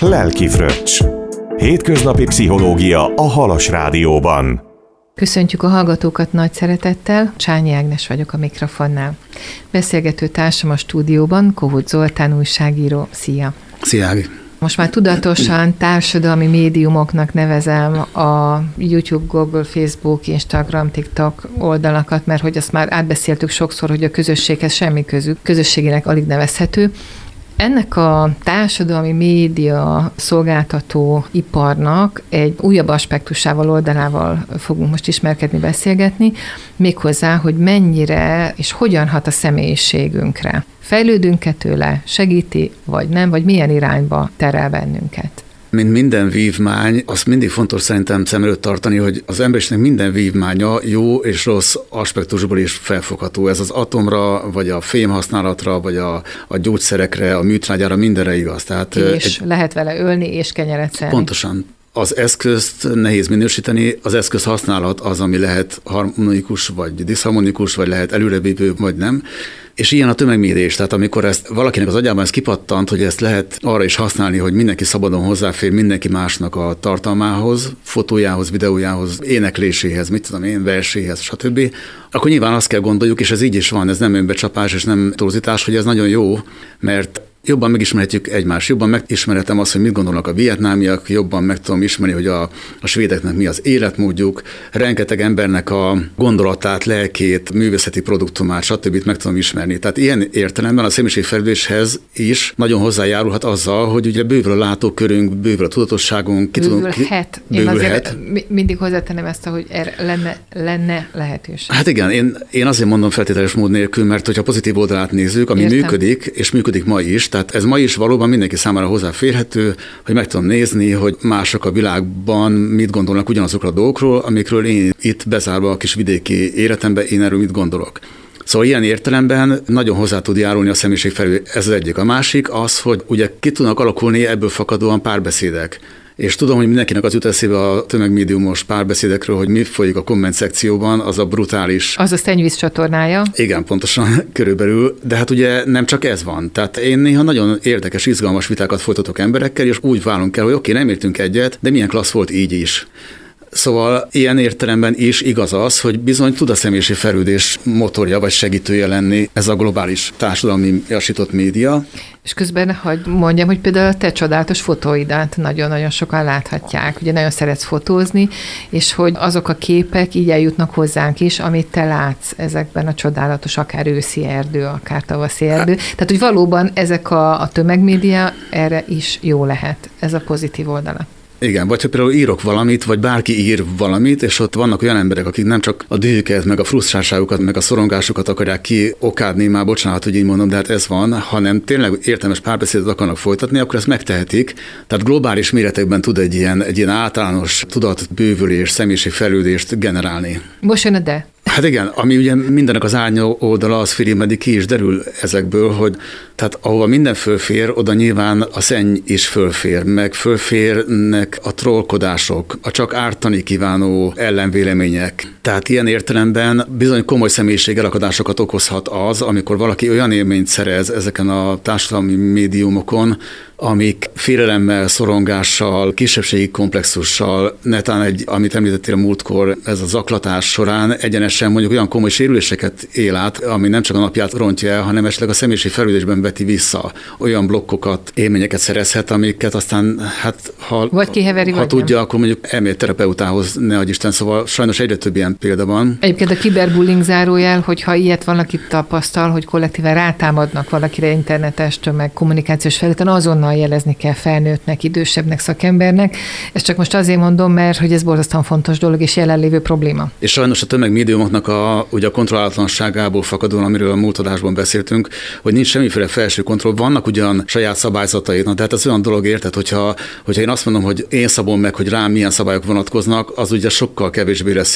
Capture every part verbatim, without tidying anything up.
Lelki Fröccs. Hétköznapi pszichológia a Halas Rádióban. Köszöntjük a hallgatókat nagy szeretettel, Csányi Ágnes vagyok a mikrofonnál. Beszélgető társam a stúdióban Kohut Zoltán újságíró. Szia! Szia, Ági! Most már tudatosan társadalmi médiumoknak nevezem a YouTube, Google, Facebook, Instagram, TikTok oldalakat, mert hogy azt már átbeszéltük sokszor, hogy a közösséghez semmi közük, közösségének alig nevezhető. Ennek a társadalmi média szolgáltató iparnak egy újabb aspektusával, oldalával fogunk most ismerkedni, beszélgetni, méghozzá, hogy mennyire és hogyan hat a személyiségünkre. Fejlődünk-e tőle, segíti, vagy nem, vagy milyen irányba terel bennünket? Mint minden vívmány, azt mindig fontos szerintem szem előtt tartani, hogy az emberiségnek minden vívmánya jó és rossz aspektusból is felfogható. Ez az atomra, vagy a fém használatra, vagy a, a gyógyszerekre, a műtrágyára, mindenre igaz. Tehát és egy, lehet vele ölni és kenyeret szelni. Pontosan. Az eszközt nehéz minősíteni, az eszköz használat az, ami lehet harmonikus, vagy diszharmonikus, vagy lehet előrevívő, vagy nem. És ilyen a tömegmérés, tehát amikor ezt valakinek az agyában ez kipattant, hogy ezt lehet arra is használni, hogy mindenki szabadon hozzáfér mindenki másnak a tartalmához, fotójához, videójához, énekléséhez, mit tudom én, verséhez, stb., akkor nyilván azt kell gondoljuk, és ez így is van, ez nem önbecsapás és nem torzítás, hogy ez nagyon jó, mert jobban megismerhetjük egymást, jobban megismerhetem azt, hogy mit gondolnak a vietnámiak, jobban meg tudom ismerni, hogy a, a svédeknek mi az életmódjuk, rengeteg embernek a gondolatát, lelkét, művészeti produktumát, stb. Meg tudom ismerni. Tehát ilyen értelemben a személyiségfejlődéshez is nagyon hozzájárulhat azzal, hogy ugye bővül a látókörünk, bővül a tudatosságunk. Bővülhet. Én azért mindig hozzátenem ezt, hogy erre lenne, lenne lehetőség. Hát igen, én, én azért mondom feltételes mód nélkül, mert hogyha pozitív oldalát nézzük, ami Értem. működik, és működik ma is, tehát ez ma is valóban mindenki számára hozzáférhető, hogy meg tudom nézni, hogy mások a világban mit gondolnak ugyanazokról a dolgokról, amikről én itt bezárva a kis vidéki életemben én erről mit gondolok. Szóval ilyen értelemben nagyon hozzá tud járulni a személyiségfejlődés. Ez az egyik. A másik az, hogy ugye ki tudnak alakulni ebből fakadóan párbeszédek. És tudom, hogy mindenkinek az jut eszébe a tömegmédiumos párbeszédekről, hogy mi folyik a komment szekcióban, az a brutális... Az a szennyvíz csatornája. Igen, pontosan, körülbelül. De hát ugye nem csak ez van. Tehát én néha nagyon érdekes, izgalmas vitákat folytatok emberekkel, és úgy válunk el, hogy oké, okay, nem értünk egyet, de milyen klassz volt így is. Szóval ilyen értelemben is igaz az, hogy bizony tud a személyiségfejlődés motorja vagy segítője lenni ez a globális társadalmi jasított média. És közben, hogy mondjam, hogy például a te csodálatos fotóidat nagyon-nagyon sokan láthatják. Ugye nagyon szeretsz fotózni, és hogy azok a képek így eljutnak hozzánk is, amit te látsz ezekben a csodálatos, akár őszi erdő, akár tavaszi erdő. Tehát, hogy valóban ezek a, a tömegmédia erre is jó lehet. Ez a pozitív oldala. Igen, vagy ha például írok valamit, vagy bárki ír valamit, és ott vannak olyan emberek, akik nem csak a dühüket, meg a frusztráltságukat, meg a szorongásukat akarják kiokádni, már bocsánat, hogy így mondom, de hát ez van, hanem tényleg értelmes párbeszédet akarnak folytatni, akkor ezt megtehetik. Tehát globális méretekben tud egy ilyen, egy ilyen általános tudatbővülés, személyiségfejlődést generálni. Most jön a de. Hát igen, ami ugye mindennek az árnyó oldala, az filmedi ki is derül ezekből, hogy tehát ahova minden fölfér, oda nyilván a szenny is fölfér, meg fölférnek a trollkodások, a csak ártani kívánó ellenvélemények. Tehát ilyen értelemben bizony komoly személyiségelakadásokat okozhat az, amikor valaki olyan élményt szerez ezeken a társadalmi médiumokon, amik félelemmel, szorongással, kisebbségi komplexussal, netán egy, amit említettél a múltkor, ez a zaklatás során egyenesen mondjuk olyan komoly sérüléseket él át, ami nem csak a napját rontja el, hanem esetleg a személyiségfejlődésben veti vissza. Olyan blokkokat, élményeket szerezhet, amiket aztán, hát ha, vagy kiheveri, ha vagy tudja, nem. akkor mondjuk elmélet terapeutához, ne adj Isten, szóval sajnos egyre több ilyen példa van. Egyébként a kiberbullying zárójel, hogyha ilyet valaki tapasztal, hogy kollektíven rátámadnak valakire internetes tömeg kommunikációs felületen, azonnal jelezni kell felnőttnek, idősebbnek, szakembernek. Ezt csak most azért mondom, mert hogy ez borzasztóan fontos dolog és jelenlévő probléma. És sajnos a tömegmédiumoknak a, ugye a kontrollálatlanságából fakadóan, amiről a múlt adásban beszéltünk, hogy nincs semmiféle felső kontroll, vannak ugyan saját szabályzataid, de hát ez olyan dolog, érted, hogyha, hogyha én azt mondom, hogy én szabom meg, hogy rám milyen szabályok vonatkoznak, az ugye sokkal kevésbé lesz szigorú, mint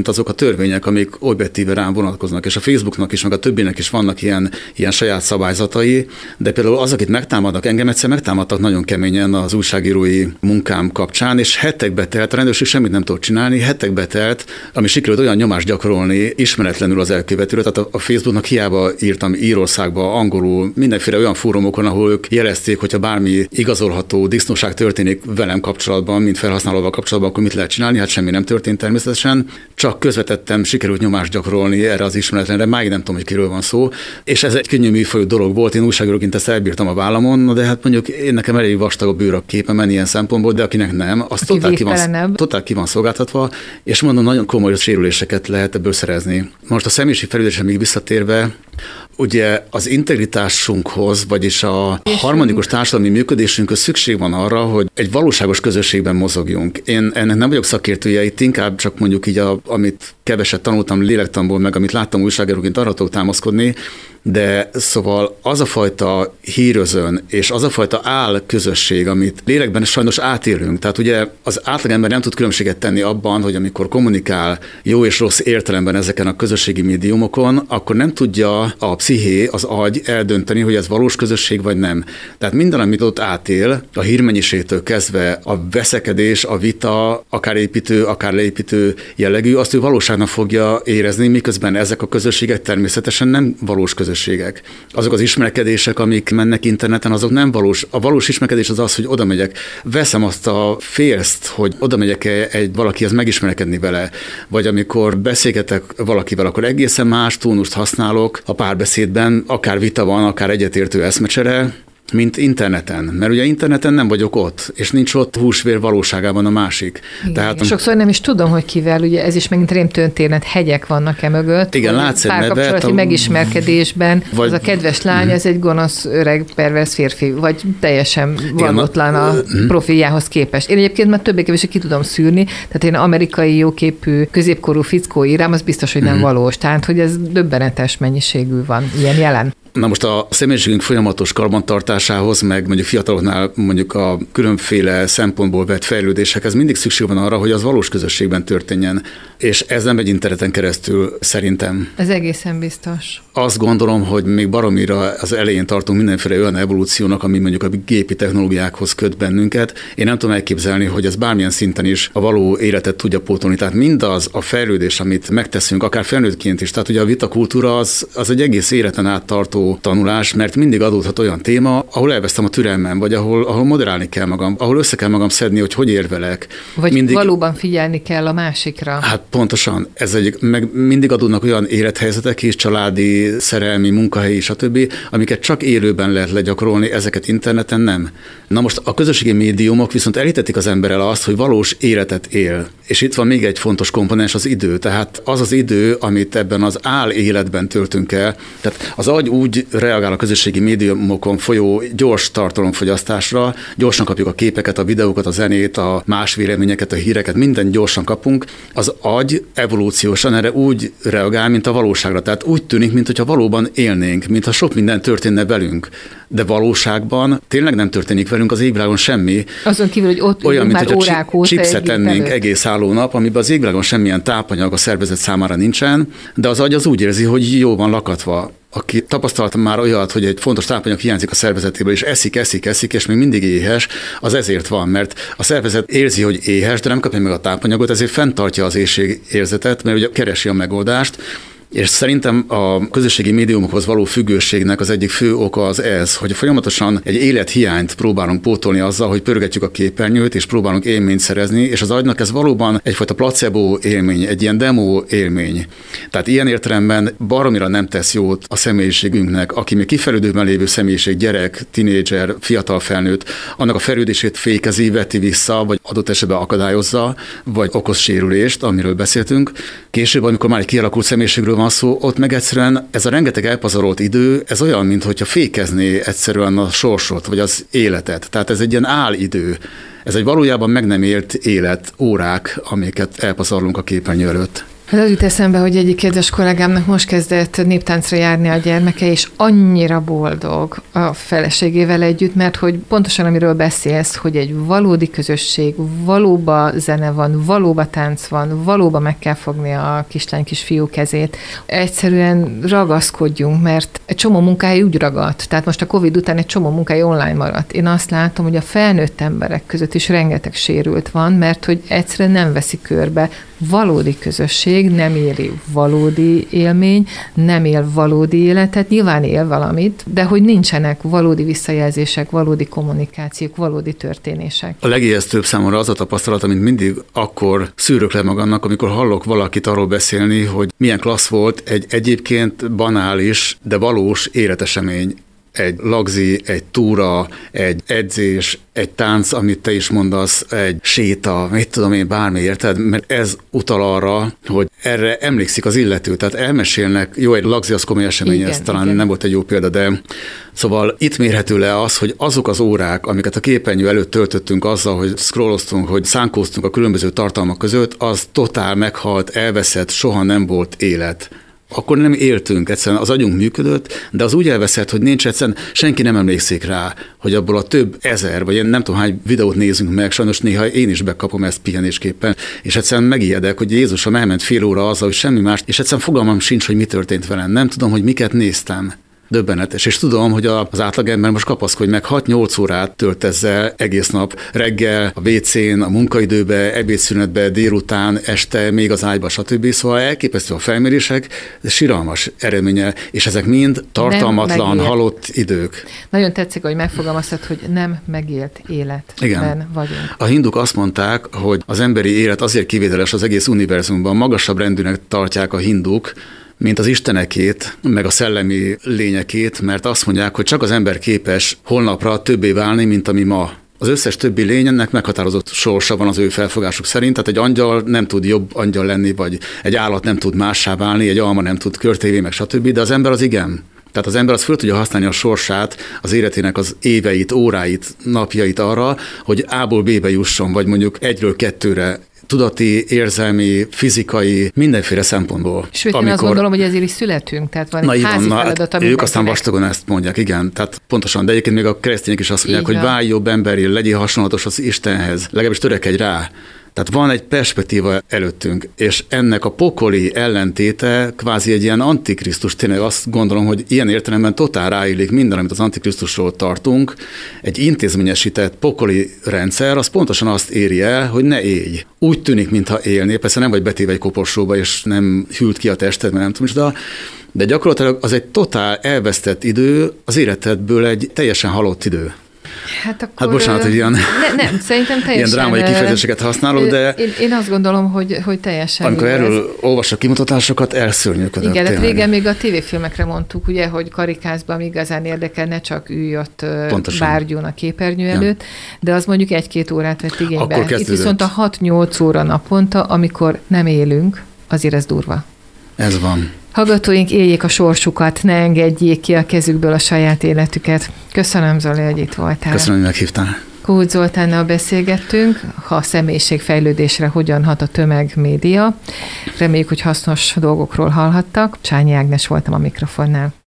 mint azok a törvények, amik objektíve rám vonatkoznak, és a Facebooknak is, meg a többinek is vannak ilyen, ilyen saját szabályzatai, de például az, akit megtámadnak, engem egyszer megtámadtak nagyon keményen az újságírói munkám kapcsán, és hetekbe telt, a rendőrség semmit nem tudott csinálni, hetekbe telt, ami sikerült olyan nyomást gyakorolni ismeretlenül az elkövetőre, tehát a Facebooknak hiába írtam Írországba, angolul, mindenféle olyan fórumokon, ahol ők jelezték, hogyha bármi igazolható disznóság történik velem kapcsolatban, mint felhasználóval kapcsolatban, akkor mit lehet csinálni? Hát semmi nem történt természetesen, csak közvetettem, sikerült nyomást gyakorolni erre az ismeretlenre, máig nem tudom, hogy kiről van szó, és ez egy könnyű műfajú dolog volt, én újságíróként ezt elbírtam a vállamon, de hát mondjuk én nekem elég vastag a bőr a képemen ilyen szempontból, de akinek nem, az totál ki, van, totál ki van szolgáltatva, és mondom, nagyon komoly sérüléseket lehet ebből szerezni. Most a személyiség fejlődésre még visszatérve, ugye az integritásunkhoz, vagyis a harmonikus társadalmi működésünkhöz szükség van arra, hogy egy valóságos közösségben mozogjunk. Én ennek nem vagyok szakértője, itt inkább csak mondjuk így, a, amit keveset tanultam lélektanból, meg amit láttam újságíróként, arra tudok támaszkodni, de szóval az a fajta hírözön, és az a fajta áll közösség, amit lélekben sajnos átélünk. Tehát ugye az átlagember nem tud különbséget tenni abban, hogy amikor kommunikál jó és rossz értelemben ezeken a közösségi médiumokon, akkor nem tudja a psziché, az agy eldönteni, hogy ez valós közösség vagy nem. Tehát minden, amit ott átél, a hírmennyiségtől kezdve a veszekedés, a vita, akár építő, akár leépítő jellegű, azt ő valóságnak fogja érezni, miközben ezek a közösségek természetesen nem valós közösségek. Azok az ismerkedések, amik mennek interneten, azok nem valós. A valós ismerkedés az az, hogy oda megyek, veszem azt a félszt, hogy oda megyek egy valakihez megismerkedni vele, vagy amikor beszélgetek valakivel, akkor egészen más tónust használok a párbeszédben, akár vita van, akár egyetértő eszmecsere, mint interneten. Mert ugye interneten nem vagyok ott, és nincs ott húsvér valóságában a másik. Igen, Tehát, igen. Sokszor nem is tudom, hogy kivel, ugye ez is megint rémtörténet, hegyek vannak-e mögött. Igen, látsz egy nevet. Párkapcsolati a... megismerkedésben, vagy... az a kedves lány, ez egy gonosz, öreg, pervers férfi, vagy teljesen valótlan a profiljához képest. Én egyébként már többé-kevésbé ki tudom szűrni, tehát én amerikai jóképű, középkorú fickó írám, az biztos, hogy nem mm-hmm. valós. Tehát, hogy ez döbbenetes mennyiségű van ilyen jelen. Na most a személyiségünk folyamatos karbantartásához, meg mondjuk fiataloknál mondjuk a különféle szempontból vett fejlődésekhez mindig szükség van arra, hogy az valós közösségben történjen. És ez nem megy interneten keresztül szerintem. Ez egészen biztos. Azt gondolom, hogy még baromira az elején tartunk mindenféle olyan evolúciónak, ami mondjuk a gépi technológiákhoz köt bennünket. Én nem tudom elképzelni, hogy ez bármilyen szinten is a való életet tudja pótolni. Tehát mindaz a fejlődés, amit megteszünk, akár felnőttként is. Tehát ugye a vitakultúra az, az egy egész életen át tartó tanulás, mert mindig adódhat olyan téma, ahol elvesztem a türelmem, vagy ahol, ahol moderálni kell magam, ahol össze kell magam szedni, hogy hogy érvelek. Vagy mindig... valóban figyelni kell a másikra. Hát pontosan. Ez egy, meg mindig adódnak olyan élethelyzetek is, családi, szerelmi, munkahelyi, stb., amiket csak élőben lehet legyakorolni, ezeket interneten nem. Na most a közösségi médiumok viszont elhitetik az emberrel azt, hogy valós életet él. És itt van még egy fontos komponens, az idő. Tehát az az idő, amit ebben az áll életben töltünk el. Tehát az agy úgy reagál a közösségi médiumokon folyó gyors tartalomfogyasztásra, gyorsan kapjuk a képeket, a videókat, a zenét, a más véleményeket, a híreket, mindent gyorsan kapunk. Az agy evolúciósan erre úgy reagál, mint a valóságra. Tehát úgy tűnik, mintha valóban élnénk, mintha sok minden történne velünk. De valóságban tényleg nem történik velünk az égvilágon semmi. Azon kívül, hogy ott olyan, mint már órák óta chipset ennénk egész álló nap, amiben az égvilágon semmilyen tápanyag a szervezet számára nincsen, de az agy az úgy érzi, hogy jó van lakatva. Aki tapasztalta már olyat, hogy egy fontos tápanyag hiányzik a szervezetéből, és eszik, eszik, eszik, és még mindig éhes, az ezért van, mert a szervezet érzi, hogy éhes, de nem kapja meg a tápanyagot, ezért fenntartja az éhségérzetet, mert ugye keresi a megoldást. És szerintem a közösségi médiumokhoz való függőségnek az egyik fő oka az ez, hogy folyamatosan egy élethiányt próbálunk pótolni azzal, hogy pörgetjük a képernyőt, és próbálunk élményt szerezni, és az agynak ez valóban egyfajta placebo élmény, egy ilyen demo élmény. Tehát ilyen értelemben baromira nem tesz jót a személyiségünknek, aki még kifejlődőben lévő személyiség, gyerek, tinédzser, fiatal felnőtt, annak a fejlődését fékezi, veti vissza, vagy adott esetben akadályozza, vagy okoz sérülést, amiről beszéltünk. Később, amikor már egy kialakult személyiségről van szó, ott meg egyszerűen ez a rengeteg elpazarolt idő, ez olyan, mintha fékezné egyszerűen a sorsot, vagy az életet. Tehát ez egy ilyen álidő. Ez egy valójában meg nem élt élet, órák, amiket elpazarlunk a képernyő előtt. Hát az jut eszembe, hogy egyik kedves kollégámnak most kezdett néptáncra járni a gyermeke, és annyira boldog a feleségével együtt, mert hogy pontosan amiről beszélsz, hogy egy valódi közösség, valóban zene van, valóban tánc van, valóban meg kell fogni a kislány kisfiú kezét. Egyszerűen ragaszkodjunk, mert egy csomó munkája úgy ragadt. Tehát most a Covid után egy csomó munkája online maradt. Én azt látom, hogy a felnőtt emberek között is rengeteg sérült van, mert hogy egyszerűen nem veszi körbe. Valódi közösség, nem éli valódi élmény, nem él valódi életet, nyilván él valamit, de hogy nincsenek valódi visszajelzések, valódi kommunikációk, valódi történések. A legijesztőbb számomra az a tapasztalat, amit mindig akkor szűrök le magamnak, amikor hallok valakit arról beszélni, hogy milyen klassz volt egy egyébként banális, de valós életesemény. Egy lagzi, egy túra, egy edzés, egy tánc, amit te is mondasz, egy séta, mit tudom én, bármi, érted? Mert ez utal arra, hogy erre emlékszik az illető, tehát elmesélnek, jó, egy lagzi az komoly esemény, igen, ez talán igen. Nem volt egy jó példa, de szóval itt mérhető le az, hogy azok az órák, amiket a képernyő előtt töltöttünk azzal, hogy scrolloztunk, hogy szánkóztunk a különböző tartalmak között, az totál meghalt, elveszett, soha nem volt élet. Akkor nem éltünk, egyszerűen az agyunk működött, de az úgy elveszett, hogy nincs egyszerűen, senki nem emlékszik rá, hogy abból a több ezer, vagy én nem tudom hány videót nézünk meg, sajnos néha én is bekapom ezt pihenésképpen, és egyszerűen megijedek, hogy Jézusom elment fél óra azzal, hogy semmi más, és egyszerűen fogalmam sincs, hogy mi történt velem. Nem tudom, hogy miket néztem. Döbbenetes. És tudom, hogy az átlagember most kapaszkodj meg hat-nyolc órát tölt ezzel egész nap, reggel, a vécén, a munkaidőbe, ebédszünetbe, délután, este, még az ágyba, stb. Szóval elképesztő a felmérések, de siralmas eredménye, és ezek mind tartalmatlan, halott idők. Nagyon tetszik, hogy megfogalmaztad, hogy nem megélt életben Igen. vagyunk. A hinduk azt mondták, hogy az emberi élet azért kivételes az egész univerzumban, magasabb rendűnek tartják a hinduk, mint az istenekét, meg a szellemi lényekét, mert azt mondják, hogy csak az ember képes holnapra többé válni, mint ami ma. Az összes többi lényennek meghatározott sorsa van az ő felfogásuk szerint, tehát egy angyal nem tud jobb angyal lenni, vagy egy állat nem tud mássá válni, egy alma nem tud körtévé, meg stb., de az ember az igen. Tehát az ember az föl tudja használni a sorsát, az életének az éveit, óráit, napjait arra, hogy A-ból B-be jusson, vagy mondjuk egyről kettőre, tudati, érzelmi, fizikai, mindenféle szempontból. Sőt, amikor... én azt gondolom, hogy ezért is születünk, tehát van na, egy házi van, feladat, hát ők aztán vastagon ezt mondják, igen, tehát pontosan, de egyébként még a keresztények is azt mondják, így hogy válj jobb emberi, legyél hasonlatos az Istenhez, legalábbis törekedj rá. Tehát van egy perspektíva előttünk, és ennek a pokoli ellentéte kvázi egy ilyen antikrisztus, tényleg azt gondolom, hogy ilyen értelemben totál ráillik minden, amit az antikrisztusról tartunk. Egy intézményesített pokoli rendszer, az pontosan azt éri el, hogy ne élj. Úgy tűnik, mintha élnél, persze nem vagy betéve egy koporsóba, és nem hűlt ki a tested, mert nem tudom is, de de gyakorlatilag az egy totál elvesztett idő, az életedből egy teljesen halott idő. Hát, akkor, hát bocsánat, hogy ilyen, ne, nem, szerintem teljesen, ilyen drámai kifejezéseket használok, de én, én azt gondolom, hogy, hogy teljesen amikor igaz. Erről olvasok kimutatásokat, elszörnyűködök. Igen, de régen még a tévéfilmekre mondtuk, ugye, hogy karikázban igazán érdekel, ne csak ülj ott Pontosan. Bárgyón a képernyő ja. előtt, de az mondjuk egy-két órát vett igénybe. Itt viszont a hat-nyolc óra naponta, amikor nem élünk, azért ez durva. Ez van. Hallgatóink, éljék a sorsukat, ne engedjék ki a kezükből a saját életüket. Köszönöm, Zoli, hogy itt voltál. Köszönöm, hogy meghívtál. Kód Zoltánnal beszélgettünk, ha a személyiségfejlődésre hogyan hat a tömegmédia. Reméljük, hogy hasznos dolgokról hallhattak. Csányi Ágnes voltam a mikrofonnál.